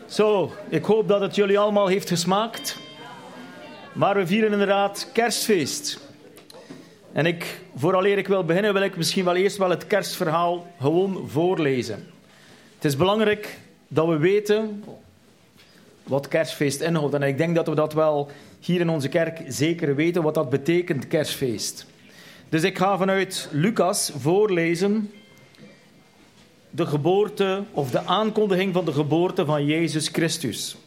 Zo, ik hoop dat het jullie allemaal heeft gesmaakt. Maar we vieren inderdaad kerstfeest. En vooraleer ik wil beginnen, wil ik misschien wel eerst het kerstverhaal gewoon voorlezen. Het is belangrijk dat we weten wat kerstfeest inhoudt. En ik denk dat we dat wel hier in onze kerk zeker weten, wat dat betekent, kerstfeest. Dus ik ga vanuit Lucas voorlezen de geboorte of de aankondiging van de geboorte van Jezus Christus.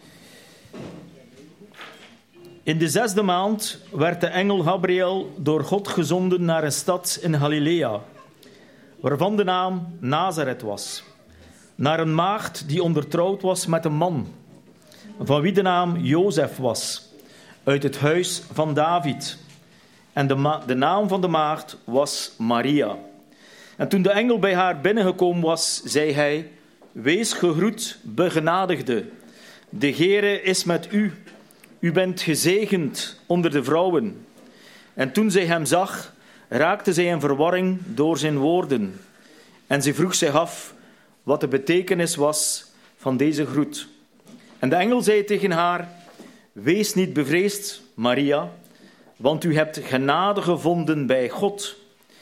In de 6e maand werd de engel Gabriel door God gezonden naar een stad in Galilea, waarvan de naam Nazareth was, naar een maagd die ondertrouwd was met een man, van wie de naam Jozef was, uit het huis van David. En de naam van de maagd was Maria. En toen de engel bij haar binnengekomen was, zei hij: Wees gegroet, begenadigde. De Heere is met u. U bent gezegend onder de vrouwen. En toen zij hem zag, raakte zij in verwarring door zijn woorden. En ze vroeg zich af wat de betekenis was van deze groet. En de engel zei tegen haar: Wees niet bevreesd, Maria, want u hebt genade gevonden bij God.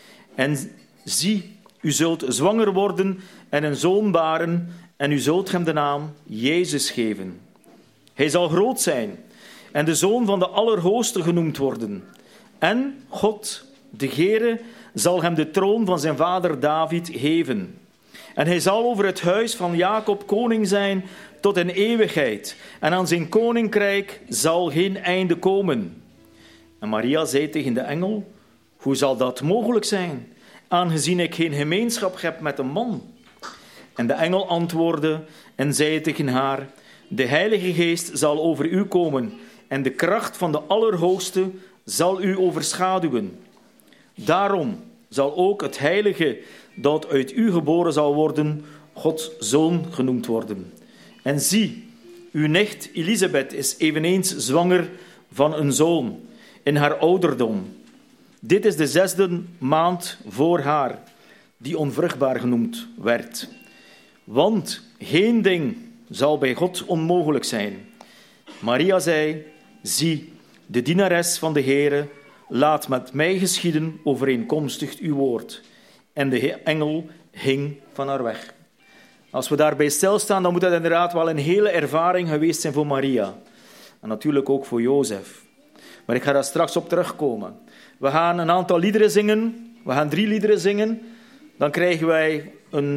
En zie, u zult zwanger worden en een zoon baren, en u zult hem de naam Jezus geven. Hij zal groot zijn en de zoon van de Allerhoogste genoemd worden. En God, de Heere, zal hem de troon van zijn vader David geven. En hij zal over het huis van Jacob koning zijn tot in eeuwigheid. En aan zijn koninkrijk zal geen einde komen. En Maria zei tegen de engel: Hoe zal dat mogelijk zijn, aangezien ik geen gemeenschap heb met een man? En de engel antwoordde en zei tegen haar: De Heilige Geest zal over u komen en de kracht van de Allerhoogste zal u overschaduwen. Daarom zal ook het Heilige dat uit u geboren zal worden, Gods Zoon genoemd worden. En zie, uw nicht Elisabeth is eveneens zwanger van een zoon in haar ouderdom. Dit is de 6e maand voor haar, die onvruchtbaar genoemd werd. Want geen ding zal bij God onmogelijk zijn. Maria zei: Zie, de dienares van de Heere, laat met mij geschieden overeenkomstig uw woord. En de engel ging van haar weg. Als we daarbij stilstaan, dan moet dat inderdaad wel een hele ervaring geweest zijn voor Maria. En natuurlijk ook voor Jozef. Maar ik ga daar straks op terugkomen. We gaan een aantal liederen zingen. We gaan 3 liederen zingen. Dan krijgen wij een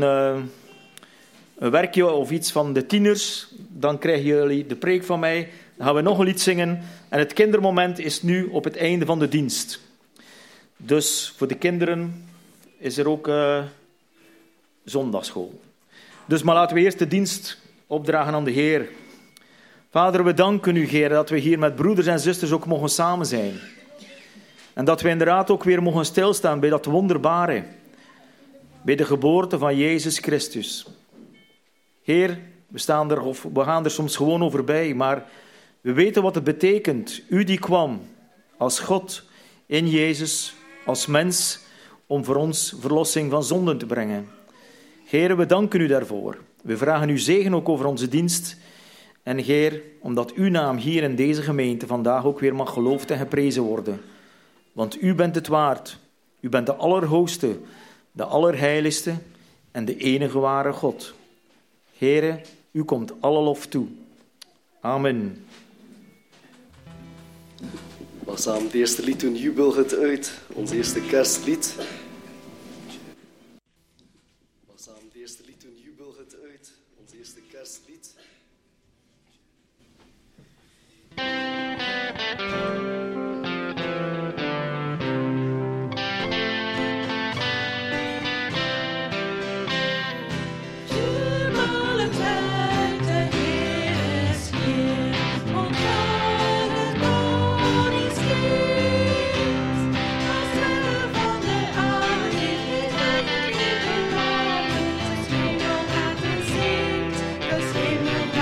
werkje of iets van de tieners. Dan krijgen jullie de preek van mij. Dan gaan we nog een lied zingen. En het kindermoment is nu op het einde van de dienst. Dus voor de kinderen is er ook zondagschool. Dus maar laten we eerst de dienst opdragen aan de Heer. Vader, we danken u, Heer, dat we hier met broeders en zusters ook mogen samen zijn. En dat we inderdaad ook weer mogen stilstaan bij dat wonderbare. Bij de geboorte van Jezus Christus. Heer, we gaan er soms gewoon over bij, maar we weten wat het betekent. U die kwam als God in Jezus, als mens, om voor ons verlossing van zonden te brengen. Heer, we danken u daarvoor. We vragen uw zegen ook over onze dienst. En Heer, omdat uw naam hier in deze gemeente vandaag ook weer mag geloofd en geprezen worden. Want u bent het waard. U bent de Allerhoogste, de Allerheiligste en de enige ware God. Heere, u komt alle lof toe. Amen. We gaan samen het eerste lied doen, Jubel het uit, ons eerste kerstlied. We gaan samen het eerste lied doen, Jubel het uit, ons eerste kerstlied. Hemel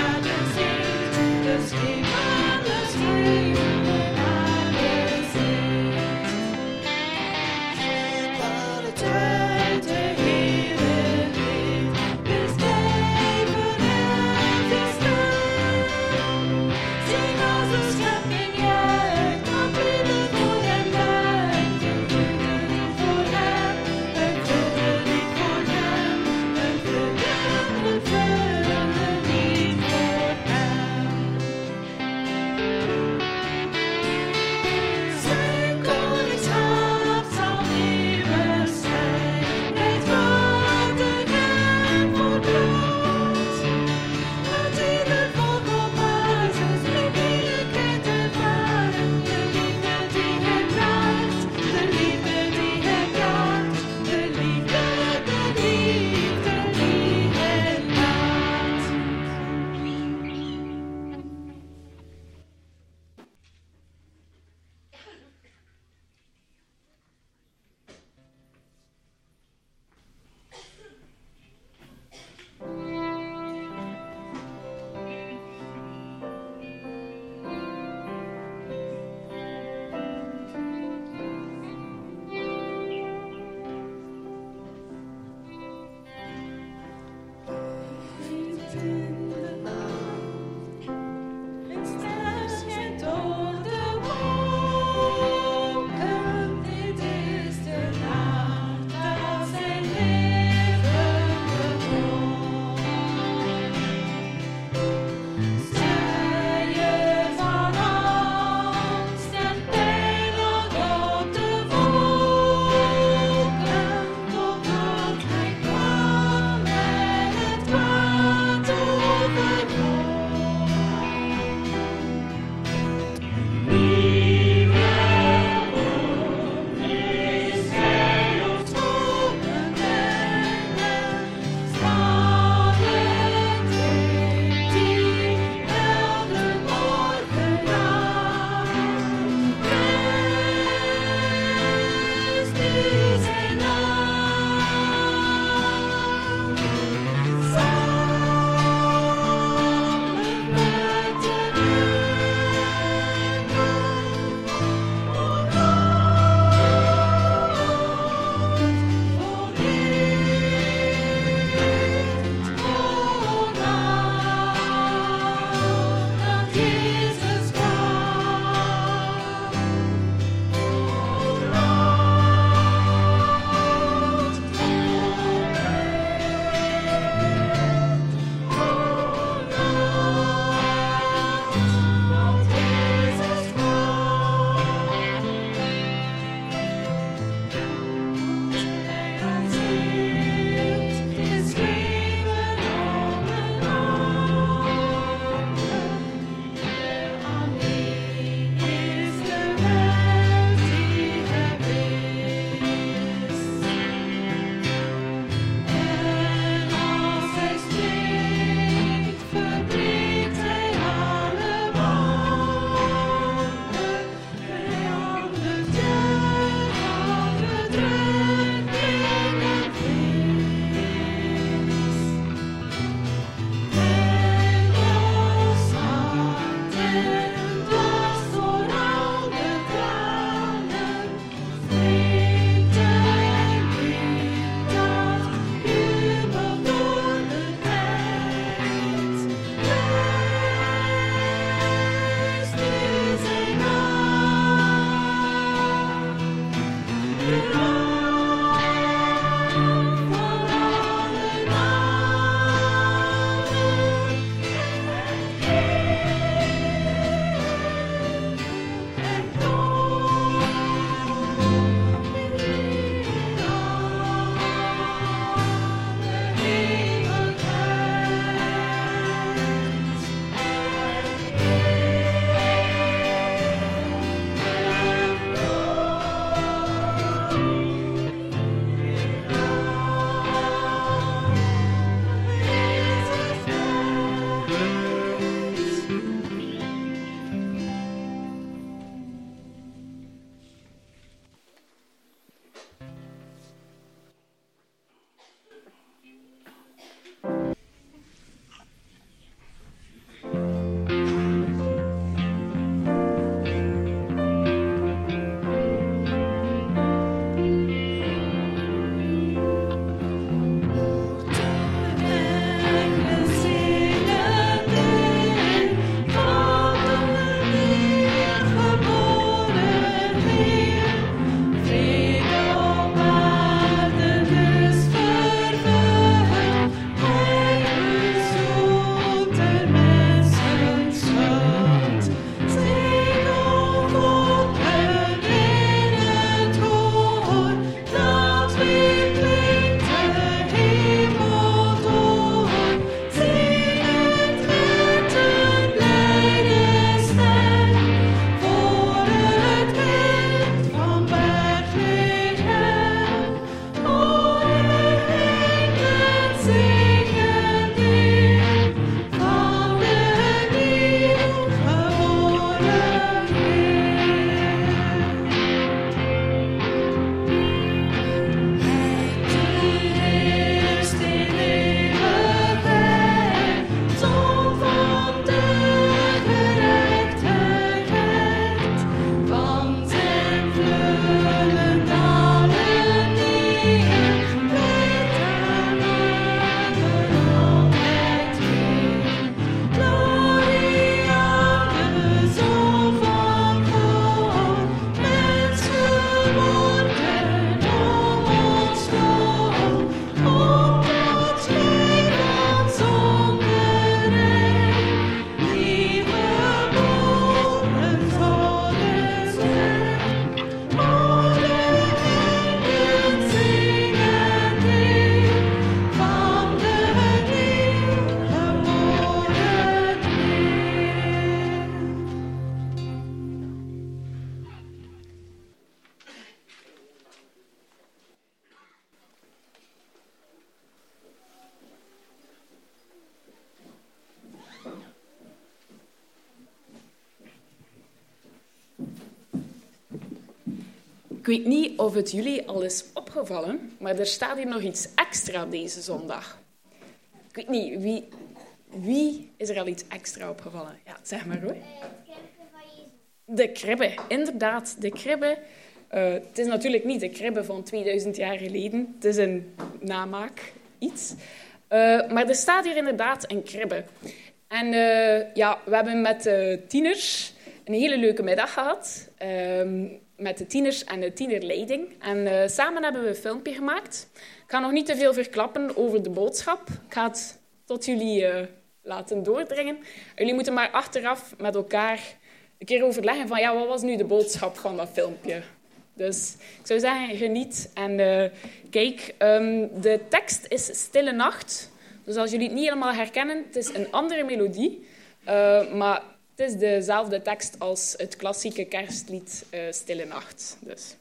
Ik weet niet of het jullie al is opgevallen, maar er staat hier nog iets extra deze zondag. Ik weet niet, wie is er al iets extra opgevallen? Ja, zeg maar hoor. De kribbe, inderdaad, de kribbe. Het is natuurlijk niet de kribbe van 2000 jaar geleden. Het is een namaak, iets. Maar er staat hier inderdaad een kribbe. En we hebben met de tieners een hele leuke middag gehad. Met de tieners en de tienerleiding. En samen hebben we een filmpje gemaakt. Ik ga nog niet te veel verklappen over de boodschap. Ik ga het tot jullie laten doordringen. Jullie moeten maar achteraf met elkaar een keer overleggen van wat was nu de boodschap van dat filmpje. Dus ik zou zeggen, geniet. En kijk, de tekst is Stille Nacht. Dus als jullie het niet helemaal herkennen, het is een andere melodie. Maar het is dezelfde tekst als het klassieke kerstlied Stille Nacht. Dus.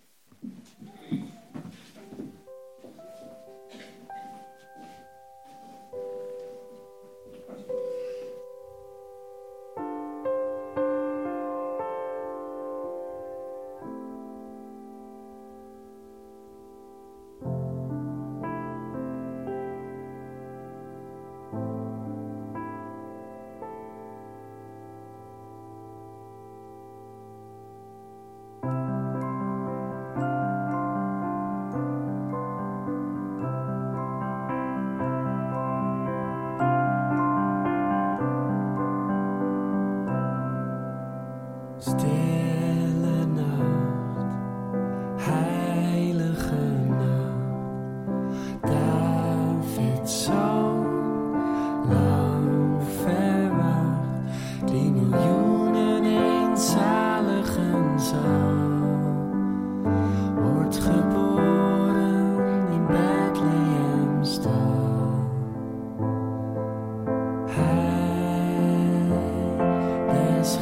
Stille nacht, heilige nacht, Davids zoon, lang verwacht, die miljoenen eenzaligen zang, wordt geboren in Bethlehemstal. Hij des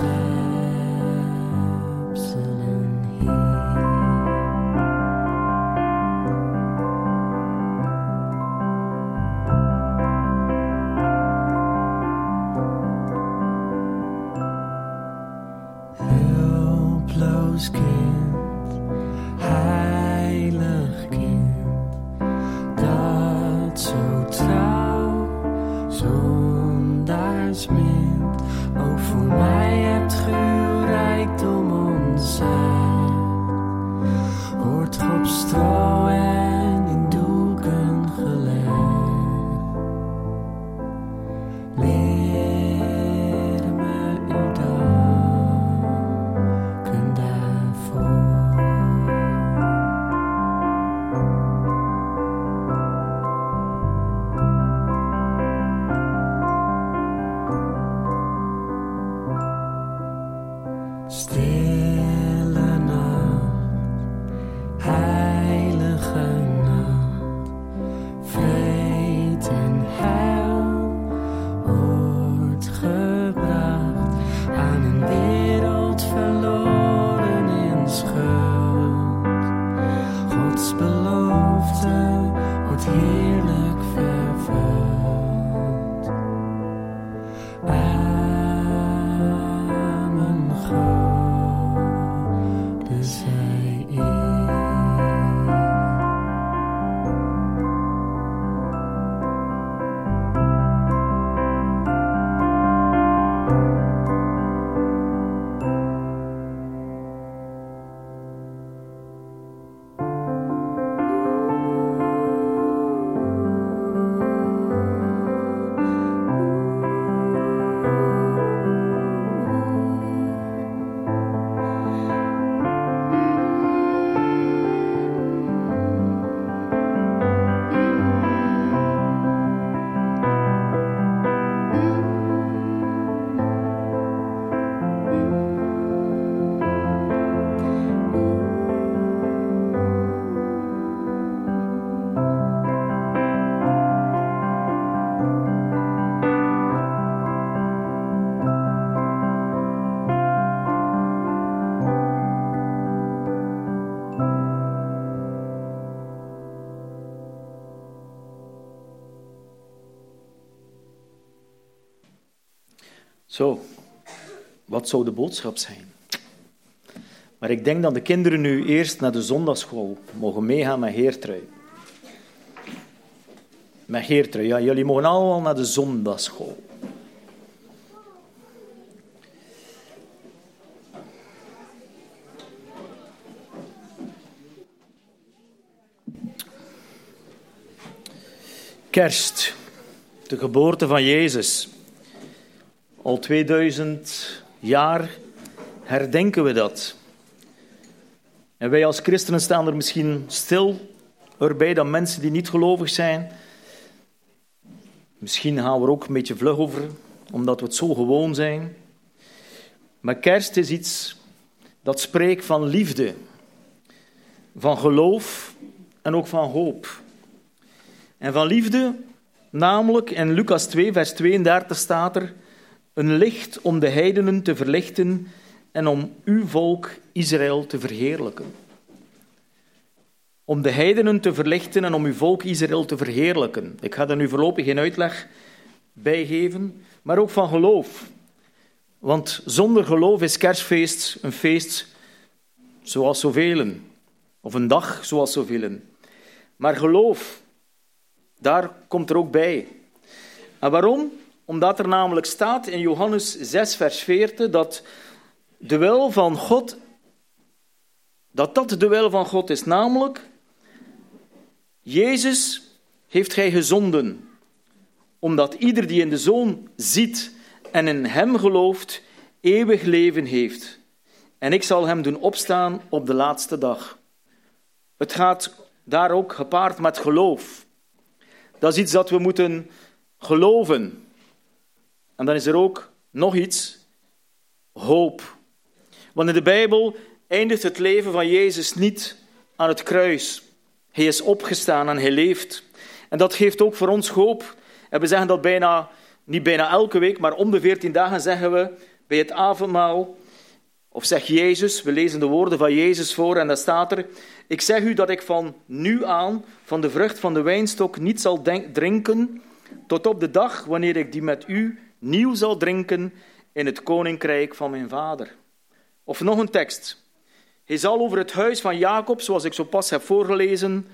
hulploos kind, heilig kind, dat zo trouw zondaars mint, ook voor mij hebt uw rijkdom ontzegd, wordt op stro en in doeken gelegd. Leer me uw danken daarvoor. Stille nacht, heilige nacht, vreed en heil wordt gebracht aan een wereld verloren in schuld. Gods belofte wordt heerlijk vervuld. Amen, Gode zij eer. Zo, wat zou de boodschap zijn? Maar ik denk dat de kinderen nu eerst naar de zondagschool mogen meegaan met Geertrui. Met Geertrui, ja, jullie mogen allemaal naar de zondagschool. Kerst, de geboorte van Jezus. Al 2000 jaar herdenken we dat. En wij als christenen staan er misschien stil erbij dat mensen die niet gelovig zijn. Misschien gaan we er ook een beetje vlug over, omdat we het zo gewoon zijn. Maar kerst is iets dat spreekt van liefde, van geloof en ook van hoop. En van liefde, namelijk in Lucas 2, vers 32 staat er: een licht om de heidenen te verlichten en om uw volk Israël te verheerlijken. Om de heidenen te verlichten en om uw volk Israël te verheerlijken. Ik ga er nu voorlopig geen uitleg bij geven, maar ook van geloof. Want zonder geloof is kerstfeest een feest zoals zoveel, of een dag zoals zoveel. Maar geloof, daar komt er ook bij. En waarom? Omdat er namelijk staat in Johannes 6, vers 40, dat de wil van God, dat de wil van God is, namelijk Jezus heeft hij gezonden, omdat ieder die in de Zoon ziet en in hem gelooft, eeuwig leven heeft. En ik zal hem doen opstaan op de laatste dag. Het gaat daar ook gepaard met geloof. Dat is iets dat we moeten geloven. En dan is er ook nog iets, hoop. Want in de Bijbel eindigt het leven van Jezus niet aan het kruis. Hij is opgestaan en hij leeft. En dat geeft ook voor ons hoop. En we zeggen dat niet bijna elke week, maar om de 14 dagen zeggen we bij het avondmaal, of zegt Jezus, we lezen de woorden van Jezus voor en daar staat er: ik zeg u dat ik van nu aan van de vrucht van de wijnstok niet zal drinken, tot op de dag wanneer ik die met u nieuw zal drinken in het koninkrijk van mijn vader. Of nog een tekst. Hij zal over het huis van Jacob, zoals ik zo pas heb voorgelezen,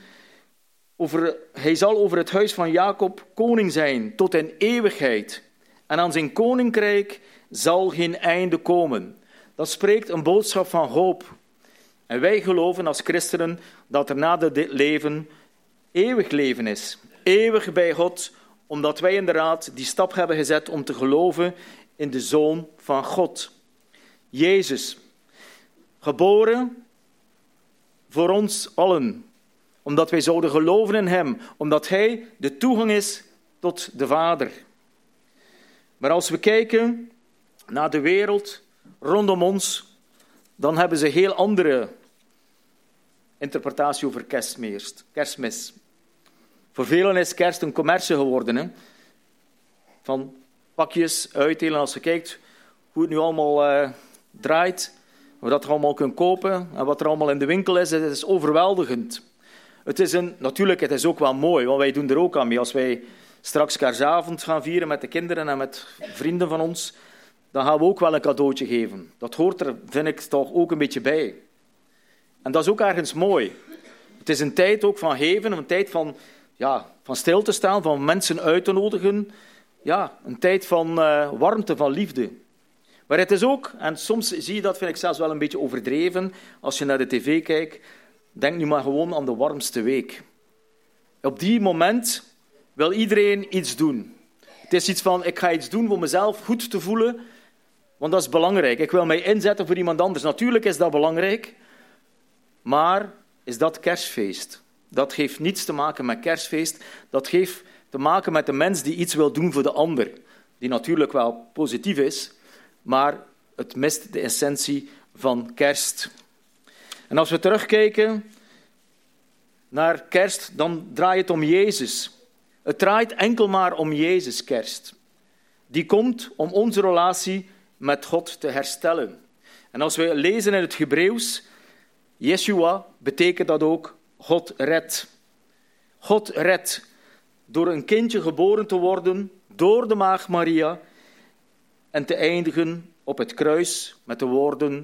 hij zal over het huis van Jacob koning zijn tot in eeuwigheid. En aan zijn koninkrijk zal geen einde komen. Dat spreekt een boodschap van hoop. En wij geloven als christenen dat er na dit leven eeuwig leven is. Eeuwig bij God, omdat wij inderdaad die stap hebben gezet om te geloven in de Zoon van God. Jezus, geboren voor ons allen, omdat wij zouden geloven in hem, omdat hij de toegang is tot de Vader. Maar als we kijken naar de wereld rondom ons, dan hebben ze een heel andere interpretatie over kerstmis. Voor velen is kerst een commercie geworden. Hè? Van pakjes uitdelen. Als je kijkt hoe het nu allemaal draait, hoe dat je allemaal kunt kopen en wat er allemaal in de winkel is, het is overweldigend. Natuurlijk, het is ook wel mooi, want wij doen er ook aan mee. Als wij straks kerstavond gaan vieren met de kinderen en met vrienden van ons, dan gaan we ook wel een cadeautje geven. Dat hoort er, vind ik, toch ook een beetje bij. En dat is ook ergens mooi. Het is een tijd ook van geven, een tijd van stil te staan, van mensen uit te nodigen. Ja, een tijd van warmte, van liefde. Maar het is ook, en soms zie je dat, vind ik zelfs wel een beetje overdreven, als je naar de tv kijkt, denk nu maar gewoon aan de warmste week. Op die moment wil iedereen iets doen. Het is iets van, ik ga iets doen om mezelf goed te voelen, want dat is belangrijk. Ik wil mij inzetten voor iemand anders. Natuurlijk is dat belangrijk, maar is dat kerstfeest? Dat heeft niets te maken met kerstfeest. Dat heeft te maken met de mens die iets wil doen voor de ander. Die natuurlijk wel positief is, maar het mist de essentie van kerst. En als we terugkijken naar kerst, dan draait het om Jezus. Het draait enkel maar om Jezus, kerst. Die komt om onze relatie met God te herstellen. En als we lezen in het Hebreeuws, Yeshua, betekent dat ook God redt. God redt door een kindje geboren te worden, door de maagd Maria, en te eindigen op het kruis met de woorden: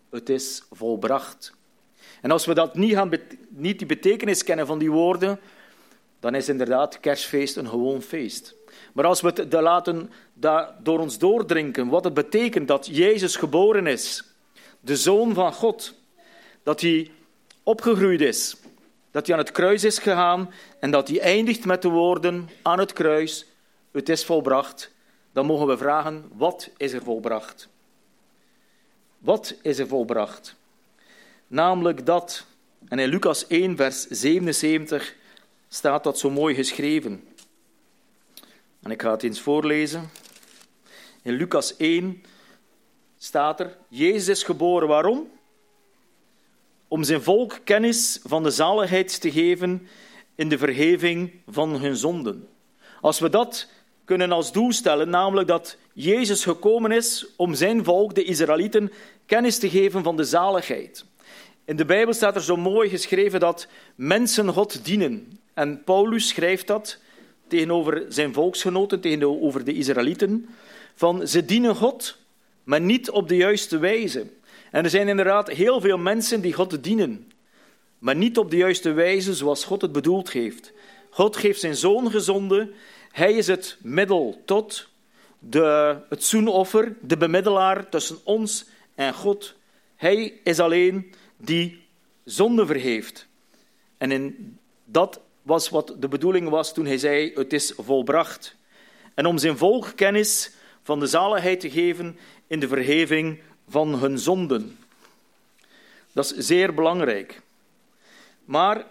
het is volbracht. En als we niet die betekenis kennen van die woorden, dan is inderdaad kerstfeest een gewoon feest. Maar als we het laten door ons doordrinken, wat het betekent dat Jezus geboren is, de Zoon van God, dat hij opgegroeid is, dat hij aan het kruis is gegaan en dat hij eindigt met de woorden aan het kruis, het is volbracht, dan mogen we vragen, wat is er volbracht? Wat is er volbracht? Namelijk dat, en in Lucas 1, vers 77 staat dat zo mooi geschreven. En ik ga het eens voorlezen. In Lucas 1 staat er, Jezus is geboren, waarom? Om zijn volk kennis van de zaligheid te geven in de vergeving van hun zonden. Als we dat kunnen als doel stellen, namelijk dat Jezus gekomen is om zijn volk, de Israëlieten, kennis te geven van de zaligheid. In de Bijbel staat er zo mooi geschreven dat mensen God dienen. En Paulus schrijft dat tegenover zijn volksgenoten, tegenover de Israëlieten, van ze dienen God, maar niet op de juiste wijze. En er zijn inderdaad heel veel mensen die God dienen, maar niet op de juiste wijze zoals God het bedoeld heeft. God heeft zijn Zoon gezonden, hij is het middel tot het zoenoffer, de bemiddelaar tussen ons en God. Hij is alleen die zonde vergeeft. En dat was wat de bedoeling was toen hij zei, het is volbracht. En om zijn volk kennis van de zaligheid te geven in de vergeving van hun zonden. Dat is zeer belangrijk. Maar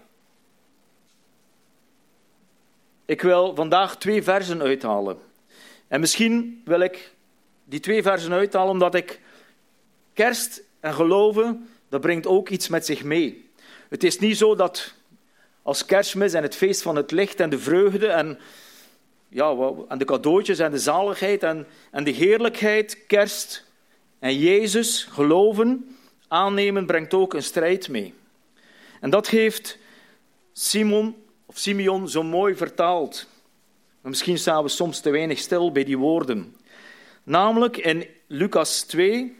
ik wil vandaag 2 versen uithalen. En misschien wil ik die 2 versen uithalen omdat ik kerst en geloven, dat brengt ook iets met zich mee. Het is niet zo dat als Kerstmis en het feest van het licht en de vreugde en de cadeautjes en de zaligheid en de heerlijkheid, kerst en Jezus, geloven, aannemen, brengt ook een strijd mee. En dat heeft Simeon zo mooi vertaald. Maar misschien staan we soms te weinig stil bij die woorden. Namelijk in Lucas 2,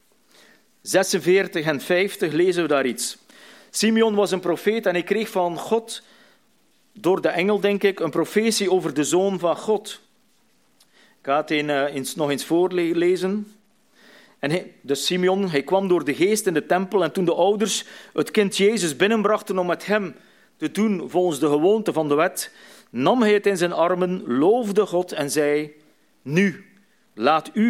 46 en 50 lezen we daar iets. Simeon was een profeet en hij kreeg van God, door de engel denk ik, een profetie over de Zoon van God. Ik ga het nog eens voorlezen. Dus Simeon, hij kwam door de geest in de tempel en toen de ouders het kind Jezus binnenbrachten om met hem te doen volgens de gewoonte van de wet, nam hij het in zijn armen, loofde God en zei, nu, laat u,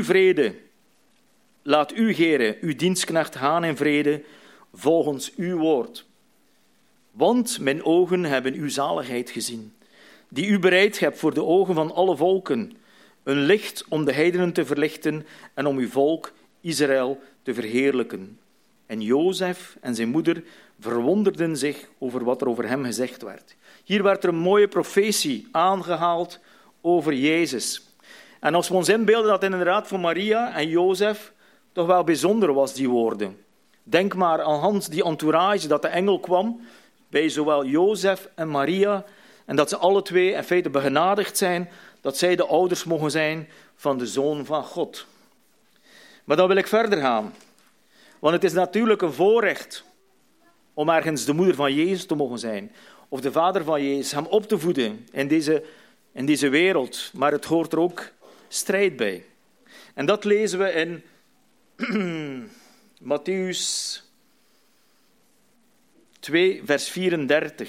Heere, uw dienstknecht gaan in vrede, volgens uw woord. Want mijn ogen hebben uw zaligheid gezien, die u bereid hebt voor de ogen van alle volken, een licht om de heidenen te verlichten en om uw volk Israël te verheerlijken. En Jozef en zijn moeder verwonderden zich over wat er over hem gezegd werd. Hier werd er een mooie profetie aangehaald over Jezus. En als we ons inbeelden dat inderdaad voor Maria en Jozef toch wel bijzonder was, die woorden. Denk maar aan die entourage, dat de engel kwam bij zowel Jozef en Maria en dat ze alle twee in feite begenadigd zijn, dat zij de ouders mogen zijn van de Zoon van God. Maar dan wil ik verder gaan. Want het is natuurlijk een voorrecht om ergens de moeder van Jezus te mogen zijn. Of de vader van Jezus, hem op te voeden in deze wereld. Maar het hoort er ook strijd bij. En dat lezen we in Mattheüs 2, vers 34.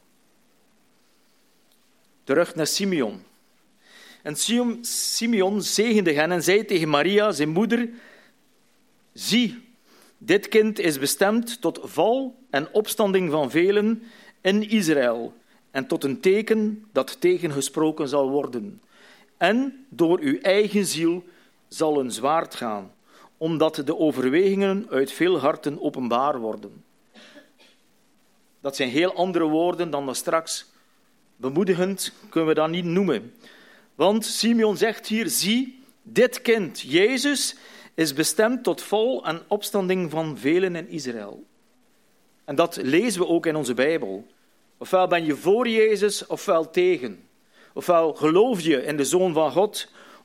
Terug naar Simeon. En Simeon zegende hen en zei tegen Maria, zijn moeder, zie, dit kind is bestemd tot val en opstanding van velen in Israël en tot een teken dat tegengesproken zal worden. En door uw eigen ziel zal een zwaard gaan, omdat de overwegingen uit veel harten openbaar worden. Dat zijn heel andere woorden dan dat straks. Bemoedigend kunnen we dat niet noemen. Want Simeon zegt hier, zie, dit kind, Jezus, is bestemd tot val en opstanding van velen in Israël. En dat lezen we ook in onze Bijbel. Ofwel ben je voor Jezus, ofwel tegen. Ofwel geloof je in de Zoon van God,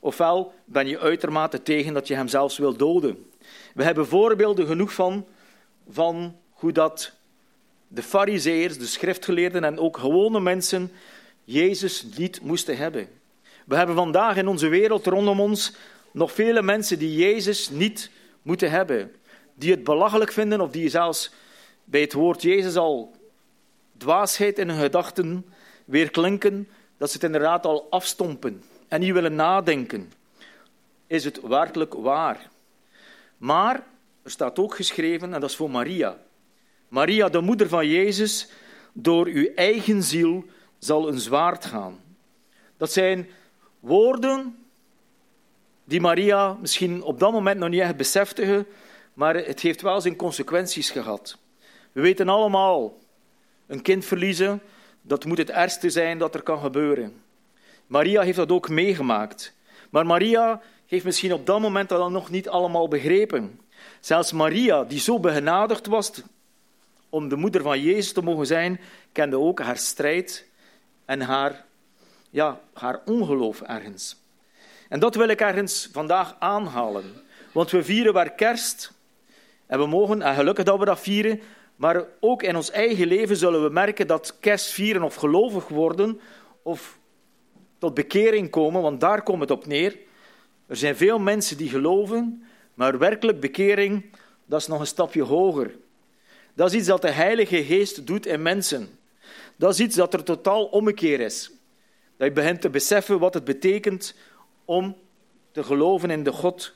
ofwel ben je uitermate tegen dat je hem zelfs wil doden. We hebben voorbeelden genoeg van hoe dat de farizeeërs, de schriftgeleerden en ook gewone mensen Jezus niet moesten hebben. We hebben vandaag in onze wereld rondom ons nog vele mensen die Jezus niet moeten hebben. Die het belachelijk vinden of die zelfs bij het woord Jezus al dwaasheid in hun gedachten weer klinken, dat ze het inderdaad al afstompen en niet willen nadenken. Is het werkelijk waar? Maar er staat ook geschreven, en dat is voor Maria. Maria, de moeder van Jezus, door uw eigen ziel zal een zwaard gaan. Dat zijn woorden die Maria misschien op dat moment nog niet echt besefte, maar het heeft wel zijn consequenties gehad. We weten allemaal, een kind verliezen, dat moet het ergste zijn dat er kan gebeuren. Maria heeft dat ook meegemaakt. Maar Maria heeft misschien op dat moment dat nog niet allemaal begrepen. Zelfs Maria, die zo begenadigd was om de moeder van Jezus te mogen zijn, kende ook haar strijd en haar ongeloof ergens. En dat wil ik ergens vandaag aanhalen. Want we vieren waar kerst, en we mogen, en gelukkig dat we dat vieren, maar ook in ons eigen leven zullen we merken dat kerst vieren of gelovig worden, of tot bekering komen, want daar komt het op neer. Er zijn veel mensen die geloven, maar werkelijk bekering, dat is nog een stapje hoger. Dat is iets dat de Heilige Geest doet in mensen. Dat is iets dat er totaal ommekeer is. Dat je begint te beseffen wat het betekent om te geloven in de God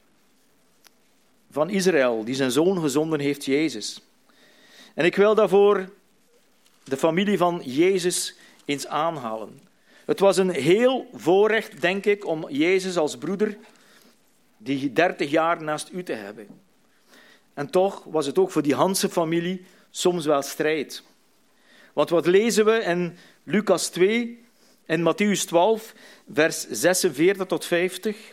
van Israël, die zijn zoon gezonden heeft, Jezus. En ik wil daarvoor de familie van Jezus eens aanhalen. Het was een heel voorrecht, denk ik, om Jezus als broeder die 30 jaar naast u te hebben. En toch was het ook voor die Hanse familie soms wel strijd. Want wat lezen we in Lucas 2 en Mattheüs 12, vers 46 tot 50?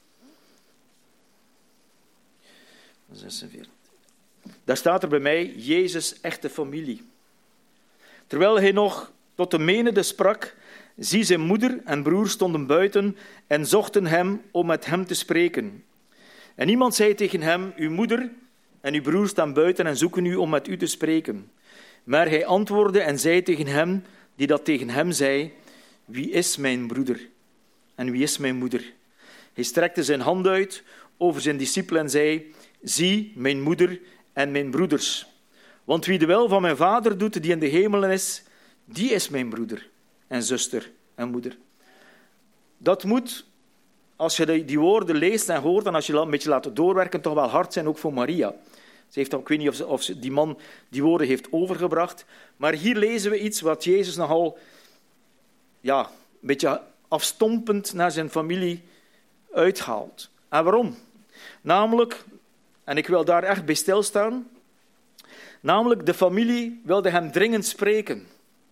46. Daar staat er bij mij, Jezus' echte familie. Terwijl hij nog tot de menigte sprak, zie zijn moeder en broer stonden buiten en zochten hem om met hem te spreken. En iemand zei tegen hem, uw moeder en uw broer staan buiten en zoeken u om met u te spreken. Maar hij antwoordde en zei tegen hem, die dat tegen hem zei, wie is mijn broeder en wie is mijn moeder? Hij strekte zijn hand uit over zijn discipelen en zei, zie mijn moeder en mijn broeders. Want wie de wil van mijn vader doet, die in de hemelen is, die is mijn broeder en zuster en moeder. Dat moet, als je die woorden leest en hoort en als je een beetje laat doorwerken, toch wel hard zijn, ook voor Maria. Ze heeft, ik weet niet of die man die woorden heeft overgebracht, maar hier lezen we iets wat Jezus nogal een beetje afstompend naar zijn familie uithaalt. En waarom? Namelijk, en ik wil daar echt bij stilstaan, namelijk de familie wilde hem dringend spreken.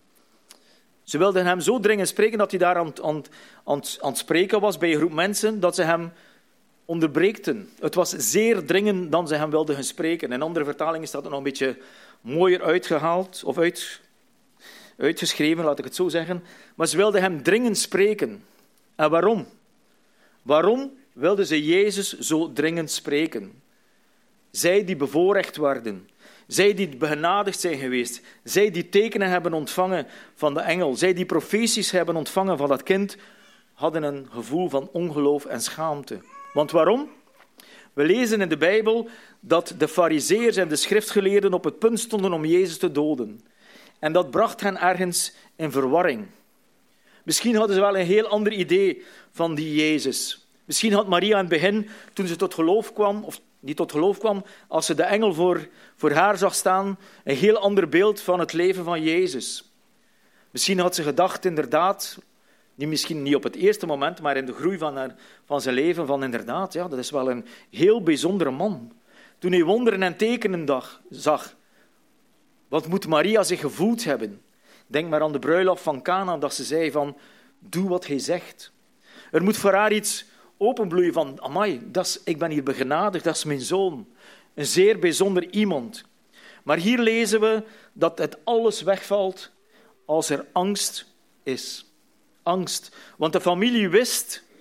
Ze wilden hem zo dringend spreken dat hij daar aan het spreken was bij een groep mensen, dat ze hem onderbreekten. Het was zeer dringend dan ze hem wilden gaan spreken. In andere vertalingen staat het nog een beetje mooier uitgehaald, of uitgeschreven, laat ik het zo zeggen. Maar ze wilden hem dringend spreken. En waarom? Waarom wilden ze Jezus zo dringend spreken? Zij die bevoorrecht werden. Zij die begenadigd zijn geweest. Zij die tekenen hebben ontvangen van de engel. Zij die profeties hebben ontvangen van dat kind, hadden een gevoel van ongeloof en schaamte. Want waarom? We lezen in de Bijbel dat de farizeeërs en de schriftgeleerden op het punt stonden om Jezus te doden. En dat bracht hen ergens in verwarring. Misschien hadden ze wel een heel ander idee van die Jezus. Misschien had Maria in het begin, toen ze tot geloof kwam, of niet tot geloof kwam, als ze de engel voor haar zag staan, een heel ander beeld van het leven van Jezus. Misschien had ze gedacht, inderdaad, misschien niet op het eerste moment, maar in de groei van zijn leven, van inderdaad, ja, dat is wel een heel bijzondere man. Toen hij wonderen en tekenen zag, wat moet Maria zich gevoeld hebben? Denk maar aan de bruiloft van Kana, dat ze zei van, doe wat hij zegt. Er moet voor haar iets openbloeien van, amai, ik ben hier begenadigd, dat is mijn zoon. Een zeer bijzonder iemand. Maar hier lezen we dat het alles wegvalt als er angst is. Angst. Want de familie wist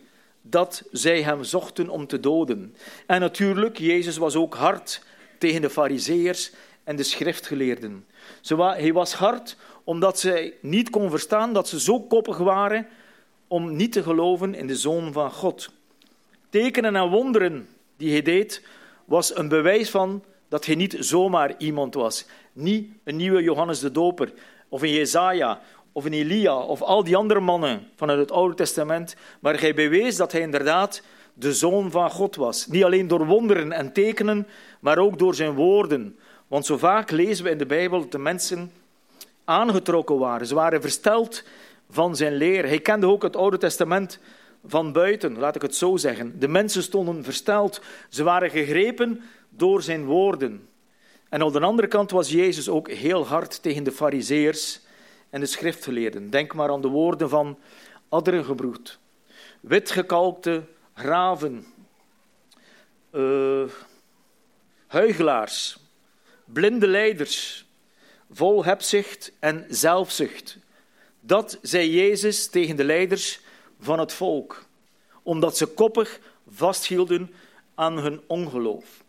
dat zij hem zochten om te doden. En natuurlijk, Jezus was ook hard tegen de Farizeeërs en de schriftgeleerden. Hij was hard omdat zij niet kon verstaan dat ze zo koppig waren om niet te geloven in de Zoon van God. Tekenen en wonderen die hij deed, was een bewijs van dat hij niet zomaar iemand was. Niet een nieuwe Johannes de Doper, of een Jesaja, of een Elia, of al die andere mannen vanuit het Oude Testament, maar hij bewees dat hij inderdaad de Zoon van God was. Niet alleen door wonderen en tekenen, maar ook door zijn woorden. Want zo vaak lezen we in de Bijbel dat de mensen aangetrokken waren. Ze waren versteld van zijn leer. Hij kende ook het Oude Testament van buiten, laat ik het zo zeggen. De mensen stonden versteld. Ze waren gegrepen door zijn woorden. En aan de andere kant was Jezus ook heel hard tegen de Farizeeërs en de schriftgeleerden. Denk maar aan de woorden van Adrengebroed. Witgekalkte raven, huichelaars, blinde leiders, vol hebzucht en zelfzucht. Dat zei Jezus tegen de leiders van het volk, omdat ze koppig vasthielden aan hun ongeloof.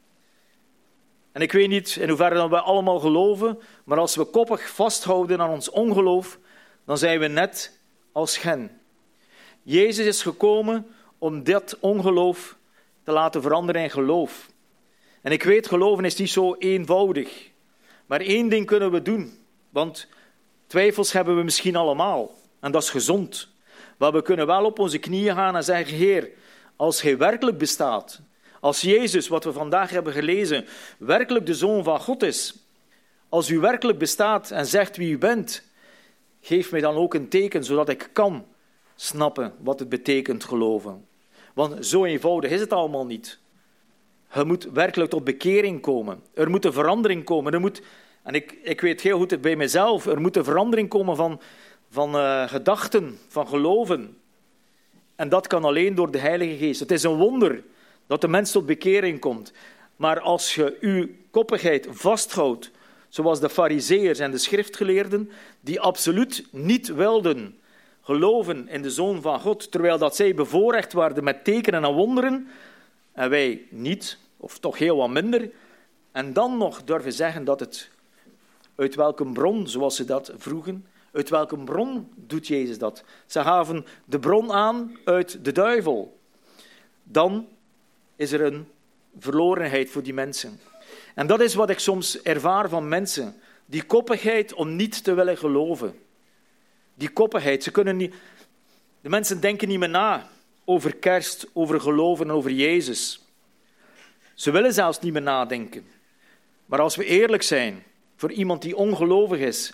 En ik weet niet in hoeverre we allemaal geloven, maar als we koppig vasthouden aan ons ongeloof, dan zijn we net als hen. Jezus is gekomen om dat ongeloof te laten veranderen in geloof. En ik weet, geloven is niet zo eenvoudig. Maar één ding kunnen we doen, want twijfels hebben we misschien allemaal. En dat is gezond. Maar we kunnen wel op onze knieën gaan en zeggen, Heer, als Hij werkelijk bestaat, als Jezus, wat we vandaag hebben gelezen, werkelijk de Zoon van God is, als U werkelijk bestaat en zegt wie U bent, geef mij dan ook een teken, zodat ik kan snappen wat het betekent geloven. Want zo eenvoudig is het allemaal niet. Je moet werkelijk tot bekering komen. Er moet een verandering komen. En ik weet heel goed het bij mezelf, er moet een verandering komen van gedachten, van geloven. En dat kan alleen door de Heilige Geest. Het is een wonder dat de mens tot bekering komt. Maar als je uw koppigheid vasthoudt, zoals de Farizeeërs en de schriftgeleerden, die absoluut niet wilden geloven in de Zoon van God, terwijl dat zij bevoorrecht waren met tekenen en wonderen, en wij niet, of toch heel wat minder, en dan nog durven zeggen dat het uit welke bron, zoals ze dat vroegen, uit welke bron doet Jezus dat? Ze gaven de bron aan uit de duivel. Dan is er een verlorenheid voor die mensen. En dat is wat ik soms ervaar van mensen. Die koppigheid om niet te willen geloven. Die koppigheid, ze kunnen niet... De mensen denken niet meer na over kerst, over geloven en over Jezus. Ze willen zelfs niet meer nadenken. Maar als we eerlijk zijn, voor iemand die ongelovig is,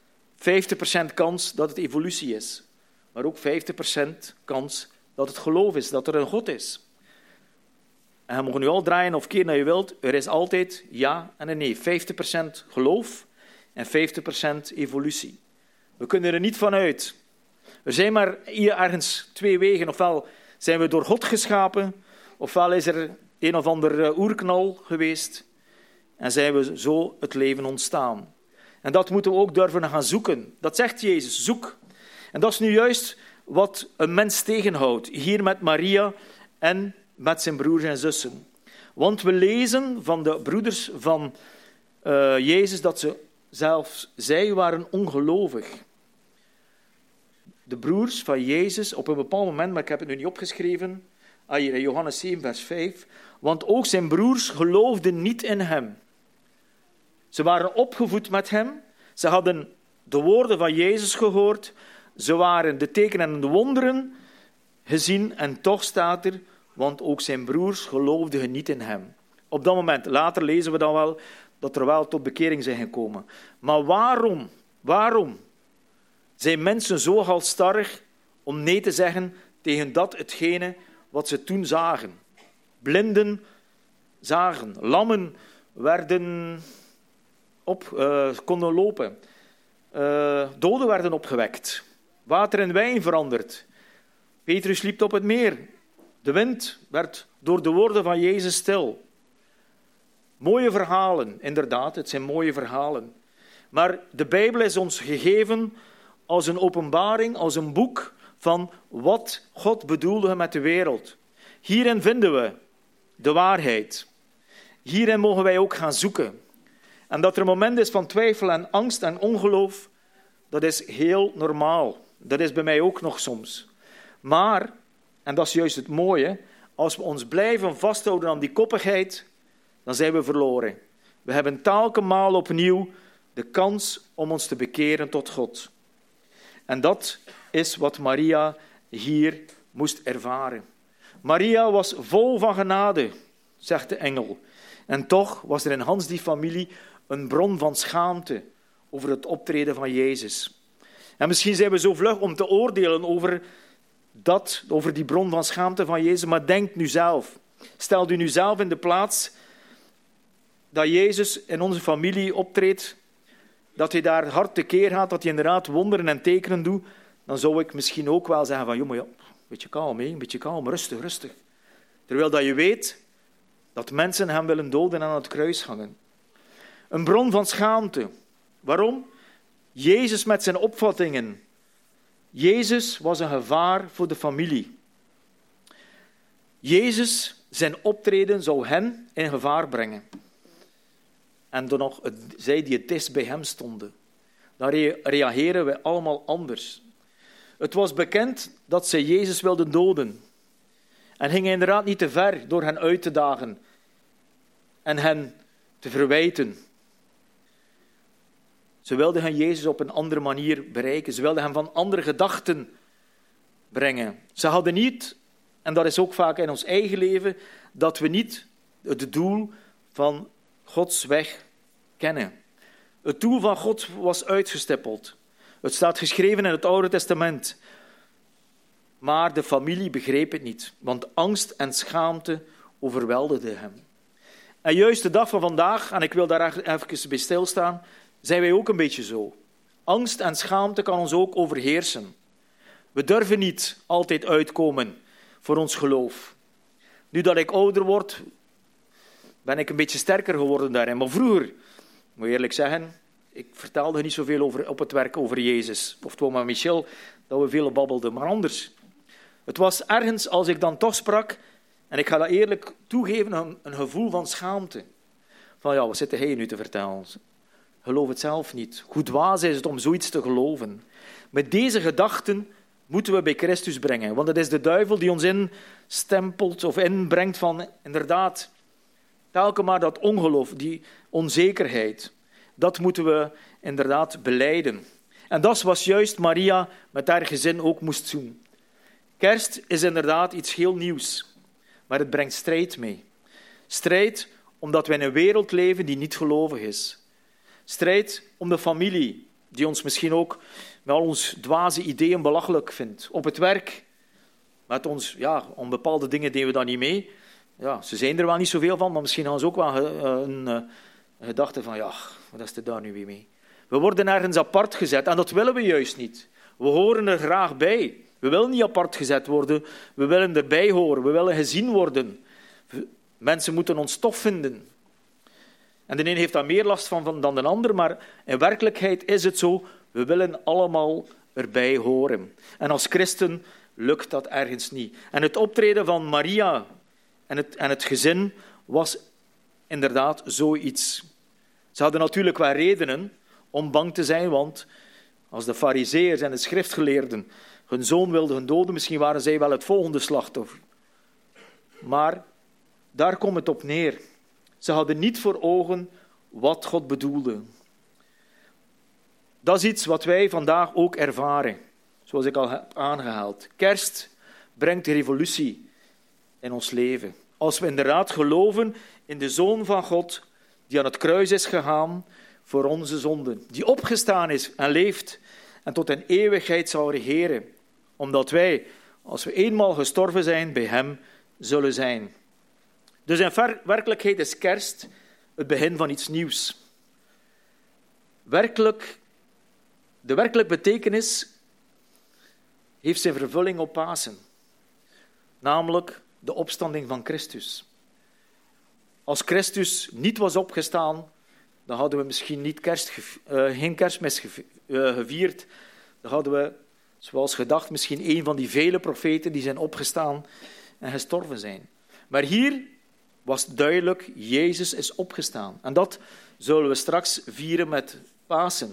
50% kans dat het evolutie is. Maar ook 50% kans dat het geloof is, dat er een God is. En je mag nu al draaien of keer naar je wilt, er is altijd ja en een nee. 50% geloof en 50% evolutie. We kunnen er niet van uit. Er zijn maar hier ergens twee wegen. Ofwel zijn we door God geschapen, ofwel is er een of ander oerknal geweest en zijn we zo het leven ontstaan. En dat moeten we ook durven gaan zoeken. Dat zegt Jezus, zoek. En dat is nu juist wat een mens tegenhoudt. Hier met Maria en met zijn broers en zussen. Want we lezen van de broeders van Jezus dat zij waren ongelovig. De broers van Jezus, op een bepaald moment, maar ik heb het nu niet opgeschreven, hier in Johannes 7, vers 5, want ook zijn broers geloofden niet in hem. Ze waren opgevoed met hem, ze hadden de woorden van Jezus gehoord, ze waren de tekenen en de wonderen gezien en toch staat er, want ook zijn broers geloofden niet in hem. Op dat moment, later lezen we dan wel, dat er wel tot bekering zijn gekomen. Maar waarom zijn mensen zo halsstarrig om nee te zeggen tegen hetgene wat ze toen zagen? Blinden zagen, lammen konden lopen, doden werden opgewekt, water in wijn veranderd. Petrus liep op het meer. De wind werd door de woorden van Jezus stil. Mooie verhalen, inderdaad, het zijn mooie verhalen. Maar de Bijbel is ons gegeven als een openbaring, als een boek van wat God bedoelde met de wereld. Hierin vinden we de waarheid. Hierin mogen wij ook gaan zoeken. En dat er een moment is van twijfel en angst en ongeloof, dat is heel normaal. Dat is bij mij ook nog soms. Maar, en dat is juist het mooie, als we ons blijven vasthouden aan die koppigheid, dan zijn we verloren. We hebben telkenmaal opnieuw de kans om ons te bekeren tot God. En dat is wat Maria hier moest ervaren. Maria was vol van genade, zegt de engel. En toch was er in Hans die familie een bron van schaamte over het optreden van Jezus. En misschien zijn we zo vlug om te oordelen over die bron van schaamte van Jezus, maar denk nu zelf. Stel u nu zelf in de plaats dat Jezus in onze familie optreedt, dat hij daar hard tekeer gaat, dat hij inderdaad wonderen en tekenen doet, dan zou ik misschien ook wel zeggen van, jongen, een beetje kalm, rustig. Terwijl dat je weet dat mensen hem willen doden en aan het kruis hangen. Een bron van schaamte. Waarom? Jezus met zijn opvattingen. Jezus was een gevaar voor de familie. Jezus, zijn optreden zou hen in gevaar brengen. En dan nog zij die het dichtst bij hem stonden. Dan reageren we allemaal anders. Het was bekend dat zij Jezus wilden doden. En gingen inderdaad niet te ver door hen uit te dagen en hen te verwijten. Ze wilden hen Jezus op een andere manier bereiken. Ze wilden hem van andere gedachten brengen. Ze hadden niet, en dat is ook vaak in ons eigen leven, dat we niet het doel van Gods weg kennen. Het doel van God was uitgestippeld. Het staat geschreven in het Oude Testament. Maar de familie begreep het niet, want angst en schaamte overweldigden hem. En juist de dag van vandaag, en ik wil daar even bij stilstaan, zijn wij ook een beetje zo. Angst en schaamte kan ons ook overheersen. We durven niet altijd uitkomen voor ons geloof. Nu dat ik ouder word, ben ik een beetje sterker geworden daarin. Maar vroeger, ik moet eerlijk zeggen, ik vertelde niet zoveel op het werk over Jezus. Of het was met Michel dat we veel babbelden, maar anders. Het was ergens, als ik dan toch sprak, en ik ga dat eerlijk toegeven, een gevoel van schaamte. Van ja, wat zit hij nu te vertellen? Geloof het zelf niet. Hoe dwaas is het om zoiets te geloven? Met deze gedachten moeten we bij Christus brengen. Want het is de duivel die ons instempelt of inbrengt van inderdaad, telkens maar dat ongeloof, die onzekerheid. Dat moeten we inderdaad belijden. En dat was juist Maria met haar gezin ook moest doen. Kerst is inderdaad iets heel nieuws, maar het brengt strijd mee. Strijd omdat wij in een wereld leven die niet gelovig is. Strijd om de familie, die ons misschien ook met al ons dwaze ideeën belachelijk vindt. Op het werk, met ons, om bepaalde dingen deden we dan niet mee. Ja, ze zijn er wel niet zoveel van, maar misschien hadden ze ook wel een gedachte van, wat is er daar nu weer mee? We worden ergens apart gezet en dat willen we juist niet. We horen er graag bij. We willen niet apart gezet worden, we willen erbij horen, we willen gezien worden. Mensen moeten ons tof vinden. En de een heeft daar meer last van dan de ander, maar in werkelijkheid is het zo, we willen allemaal erbij horen. En als christen lukt dat ergens niet. En het optreden van Maria en het gezin was inderdaad zoiets. Ze hadden natuurlijk wel redenen om bang te zijn, want als de farizeeërs en de schriftgeleerden hun zoon wilden doden, misschien waren zij wel het volgende slachtoffer. Maar daar komt het op neer. Ze hadden niet voor ogen wat God bedoelde. Dat is iets wat wij vandaag ook ervaren, zoals ik al heb aangehaald. Kerst brengt revolutie in ons leven. Als we inderdaad geloven in de Zoon van God, die aan het kruis is gegaan voor onze zonden, die opgestaan is en leeft en tot in eeuwigheid zal regeren, omdat wij, als we eenmaal gestorven zijn, bij hem zullen zijn. Dus in werkelijkheid is kerst het begin van iets nieuws. De werkelijke betekenis heeft zijn vervulling op Pasen. Namelijk de opstanding van Christus. Als Christus niet was opgestaan, dan hadden we misschien geen kerstmis gevierd. Dan hadden we Zoals gedacht, misschien een van die vele profeten die zijn opgestaan en gestorven zijn. Maar hier was duidelijk, Jezus is opgestaan. En dat zullen we straks vieren met Pasen.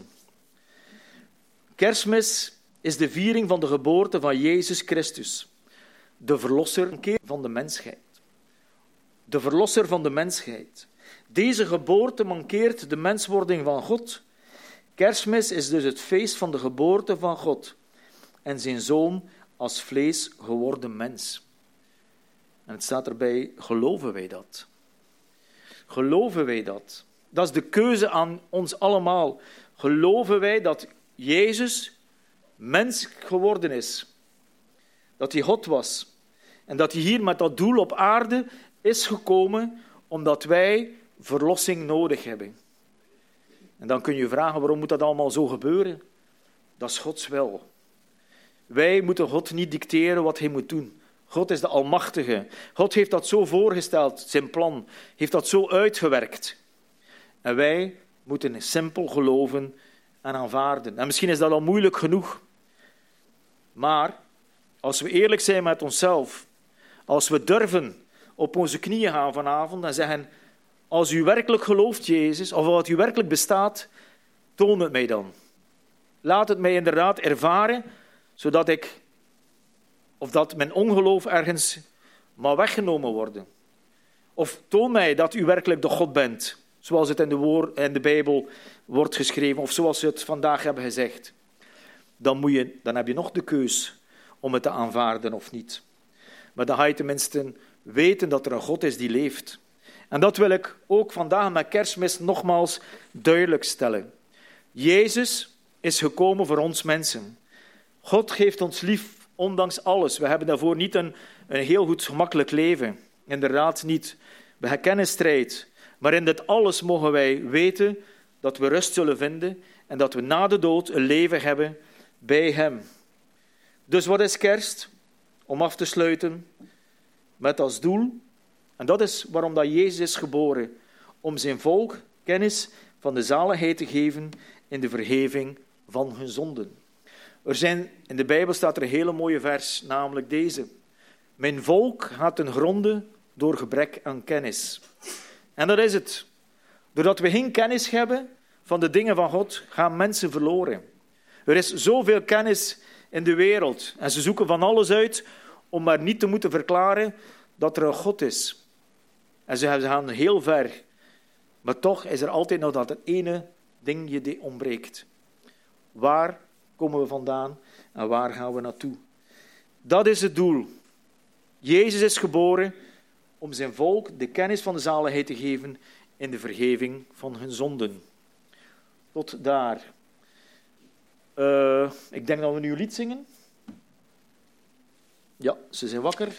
Kerstmis is de viering van de geboorte van Jezus Christus, de verlosser van de mensheid. De verlosser van de mensheid. Deze geboorte mankeert de menswording van God. Kerstmis is dus het feest van de geboorte van God en zijn Zoon als vlees geworden mens. En het staat erbij, geloven wij dat? Geloven wij dat? Dat is de keuze aan ons allemaal. Geloven wij dat Jezus mens geworden is? Dat hij God was? En dat hij hier met dat doel op aarde is gekomen omdat wij verlossing nodig hebben. En dan kun je vragen, waarom moet dat allemaal zo gebeuren? Dat is Gods wil. Wij moeten God niet dicteren wat hij moet doen. God is de Almachtige. God heeft dat zo voorgesteld, zijn plan. Heeft dat zo uitgewerkt. En wij moeten simpel geloven en aanvaarden. En misschien is dat al moeilijk genoeg. Maar als we eerlijk zijn met onszelf, als we durven op onze knieën gaan vanavond en zeggen, als u werkelijk gelooft, Jezus, of wat u werkelijk bestaat, toon het mij dan. Laat het mij inderdaad ervaren, zodat dat mijn ongeloof ergens maar weggenomen worden. Of toon mij dat u werkelijk de God bent, zoals het in de Bijbel wordt geschreven, of zoals we het vandaag hebben gezegd. Dan heb je nog de keus om het te aanvaarden of niet. Maar dan ga je tenminste weten dat er een God is die leeft. En dat wil ik ook vandaag met Kerstmis nogmaals duidelijk stellen. Jezus is gekomen voor ons mensen. God geeft ons lief, ondanks alles. We hebben daarvoor niet een heel goed, gemakkelijk leven. Inderdaad niet. We herkennen strijd. Maar in dit alles mogen wij weten dat we rust zullen vinden en dat we na de dood een leven hebben bij Hem. Dus wat is kerst? Om af te sluiten met als doel, en dat is waarom dat Jezus is geboren, om zijn volk kennis van de zaligheid te geven in de vergeving van hun zonden. In de Bijbel staat er een hele mooie vers, namelijk deze. Mijn volk gaat ten gronde door gebrek aan kennis. En dat is het. Doordat we geen kennis hebben van de dingen van God, gaan mensen verloren. Er is zoveel kennis in de wereld en ze zoeken van alles uit om maar niet te moeten verklaren dat er een God is. En ze gaan heel ver. Maar toch is er altijd nog dat ene dingje die ontbreekt. Waar komen we vandaan en waar gaan we naartoe? Dat is het doel. Jezus is geboren om zijn volk de kennis van de zaligheid te geven in de vergeving van hun zonden. Tot daar. Ik denk dat we een nieuw lied zingen. Ja, ze zijn wakker.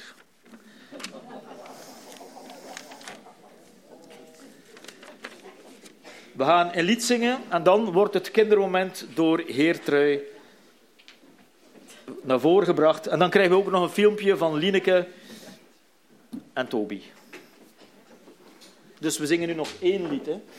We gaan een lied zingen en dan wordt het kindermoment door Heer Trui naar voren gebracht. En dan krijgen we ook nog een filmpje van Lineke en Toby. Dus we zingen nu nog 1 lied, hè.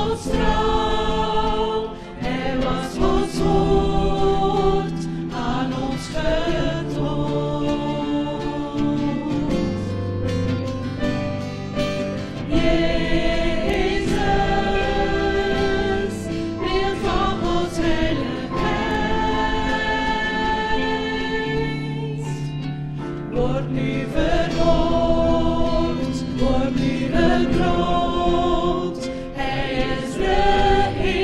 Gods trouw. Er was Gods woord aan ons getoond. Jezus, beeld van Gods heiligheid, wordt nu verhoogd, wordt nu gekroond. Hij is de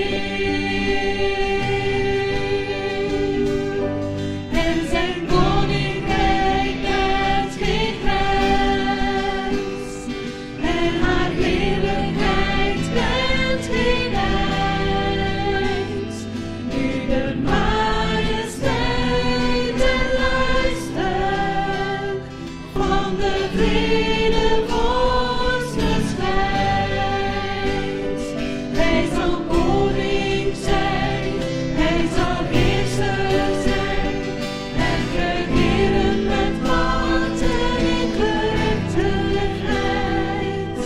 Heer. En zijn koninkrijk kent geen grens. En haar heerlijkheid kent geen eind. Nu de majesteit en luister van de vrede vorst verschijnt. Hij zal koning zijn, hij zal heerser zijn en regeren met macht en in gerechtigheid.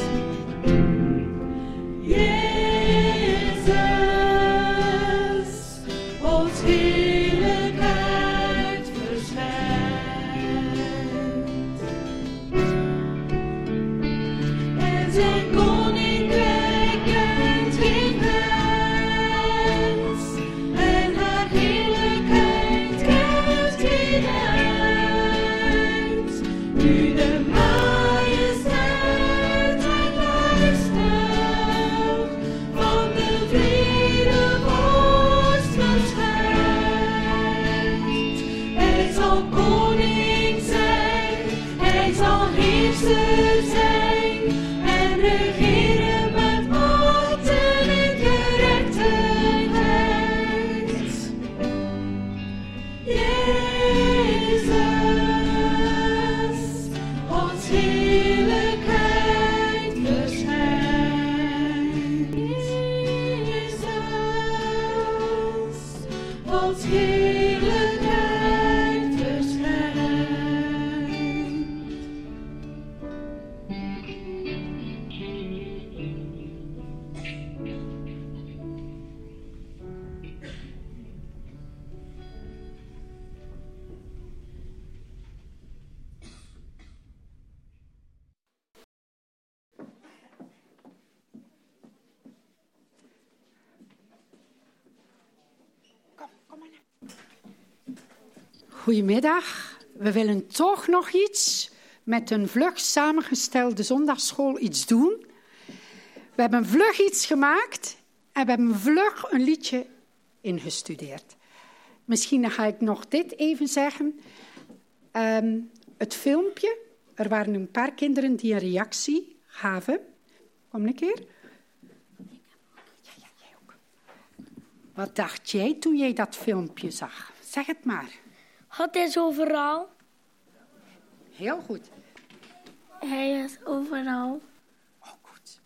Jezus, Gods heerlijkheid verschijnt. En zijn koninkrijk kent geen grens. En haar heerlijkheid kent geen eind. Nu de majesteit en luister van de vrede vorst verschijnt. Hij zal koning zijn, hij zal heerser zijn en regeren met macht en in gerechtigheid. Jezus, Gods heerlijkheid verschijnt. Jezus, Gods heerlijkheid verschijnt. Goedemiddag. We willen toch nog iets met een vlug samengestelde zondagsschool iets doen. We hebben vlug iets gemaakt en we hebben vlug een liedje ingestudeerd. Misschien ga ik nog dit even zeggen. Het filmpje, er waren een paar kinderen die een reactie gaven. Kom een keer. Ja, jij ook. Wat dacht jij toen jij dat filmpje zag? Zeg het maar. God is overal. Heel goed. Hij is overal. Oh, goed.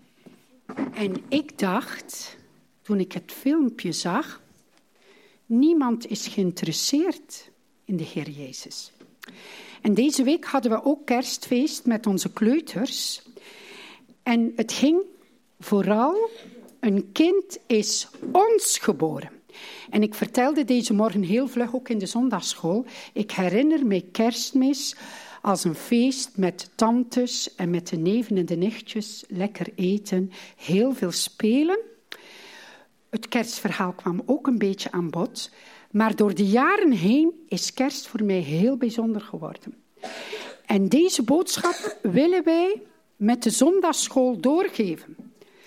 En ik dacht, toen ik het filmpje zag, niemand is geïnteresseerd in de Heer Jezus. En deze week hadden we ook kerstfeest met onze kleuters. En het ging vooral, een kind is ons geboren. En ik vertelde deze morgen heel vlug ook in de zondagsschool. Ik herinner me Kerstmis als een feest met tantes en met de neven en de nichtjes. Lekker eten, heel veel spelen. Het kerstverhaal kwam ook een beetje aan bod. Maar door de jaren heen is kerst voor mij heel bijzonder geworden. En deze boodschap willen wij met de zondagsschool doorgeven.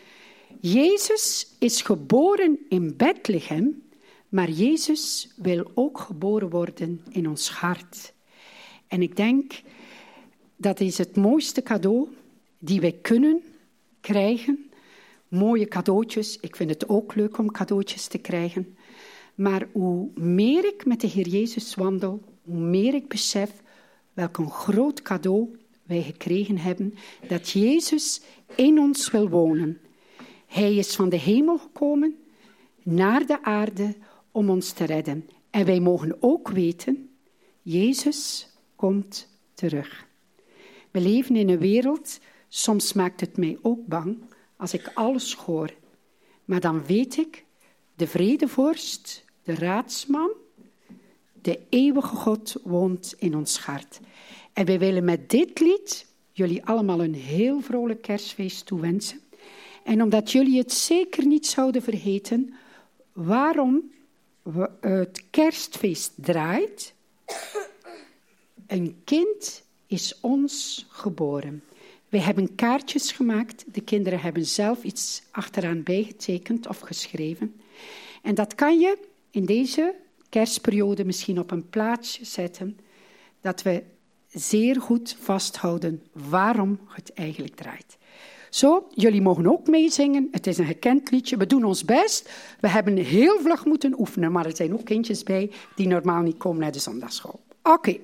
Jezus is geboren in Bethlehem, maar Jezus wil ook geboren worden in ons hart. En ik denk, dat is het mooiste cadeau die wij kunnen krijgen. Mooie cadeautjes, ik vind het ook leuk om cadeautjes te krijgen. Maar hoe meer ik met de Heer Jezus wandel, hoe meer ik besef welk een groot cadeau wij gekregen hebben, dat Jezus in ons wil wonen. Hij is van de hemel gekomen naar de aarde om ons te redden. En wij mogen ook weten, Jezus komt terug. We leven in een wereld, soms maakt het mij ook bang als ik alles hoor. Maar dan weet ik, de vredevorst, de raadsman, de eeuwige God woont in ons hart. En wij willen met dit lied jullie allemaal een heel vrolijk kerstfeest toewensen. En omdat jullie het zeker niet zouden vergeten, waarom we het kerstfeest draait. Een kind is ons geboren. Wij hebben kaartjes gemaakt. De kinderen hebben zelf iets achteraan bijgetekend of geschreven. En dat kan je in deze kerstperiode misschien op een plaatsje zetten, dat we zeer goed vasthouden waarom het eigenlijk draait. Zo, jullie mogen ook meezingen. Het is een gekend liedje. We doen ons best. We hebben heel vlug moeten oefenen, maar er zijn ook kindjes bij die normaal niet komen naar de zondagsschool. Oké.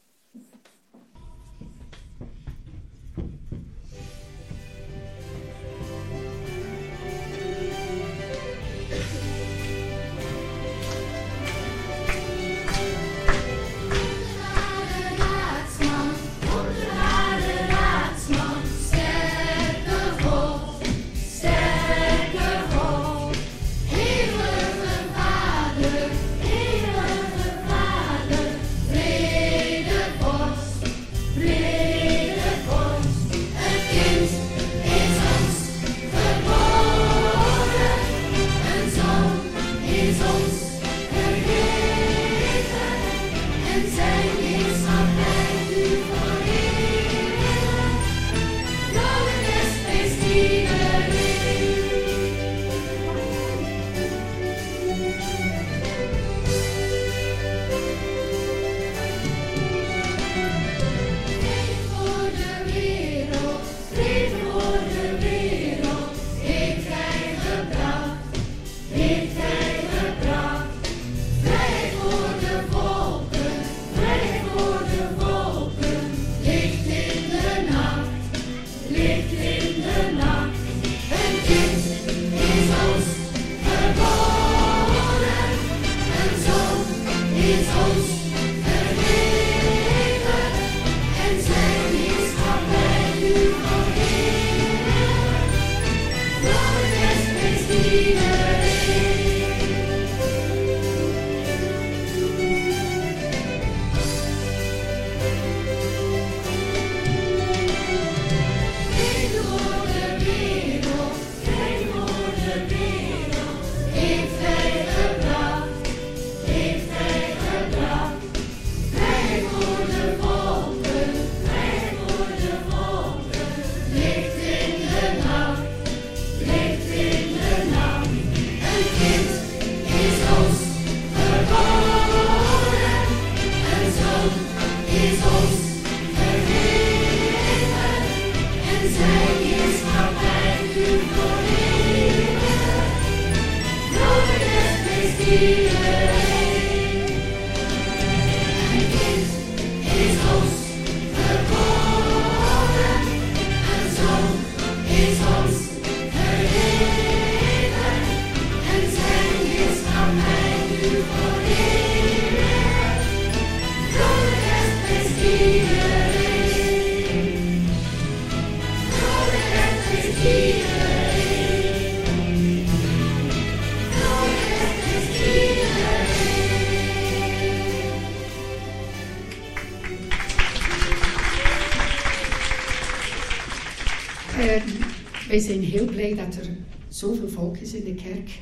Wij zijn heel blij dat er zoveel volk is in de kerk.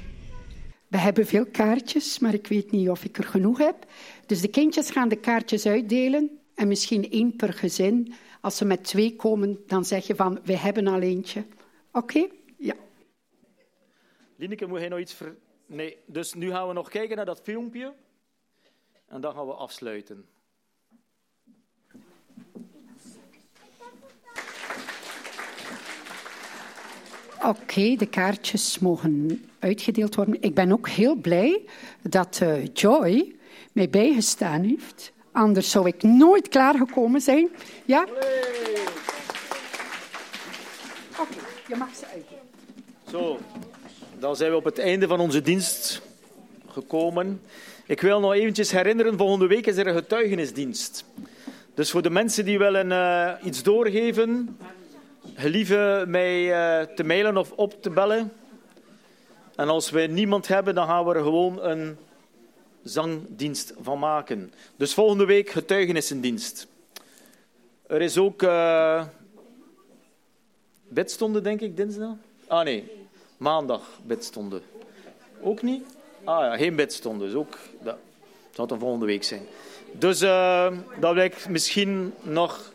We hebben veel kaartjes, maar ik weet niet of ik er genoeg heb. Dus de kindjes gaan de kaartjes uitdelen. En misschien 1 per gezin. Als ze met 2 komen, dan zeg je van, we hebben al eentje. Oké? Ja. Lineke, moet jij nog iets Nee, dus nu gaan we nog kijken naar dat filmpje. En dan gaan we afsluiten. Oké, de kaartjes mogen uitgedeeld worden. Ik ben ook heel blij dat Joy mij bijgestaan heeft. Anders zou ik nooit klaargekomen zijn. Ja? Oké, je mag ze uitdelen. Zo, dan zijn we op het einde van onze dienst gekomen. Ik wil nog eventjes herinneren, volgende week is er een getuigenisdienst. Dus voor de mensen die willen iets doorgeven, gelieve mij te mailen of op te bellen. En als wij niemand hebben, dan gaan we er gewoon een zangdienst van maken. Dus volgende week getuigenissendienst. Er is ook bidstonde, denk ik, dinsdag. Ah nee, maandag bidstonde. Ook niet? Ah ja, geen bidstonde. Dus ook, dat zal dan volgende week zijn. Dus dat wil ik misschien nog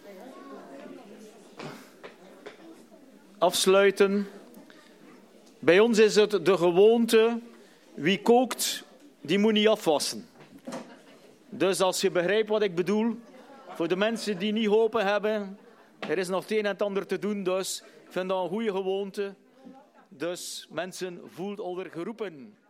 afsluiten. Bij ons is het de gewoonte, wie kookt, die moet niet afwassen. Dus als je begrijpt wat ik bedoel, voor de mensen die niet geholpen hebben, er is nog het een en het ander te doen, dus ik vind dat een goede gewoonte. Dus mensen, voelt alweer geroepen.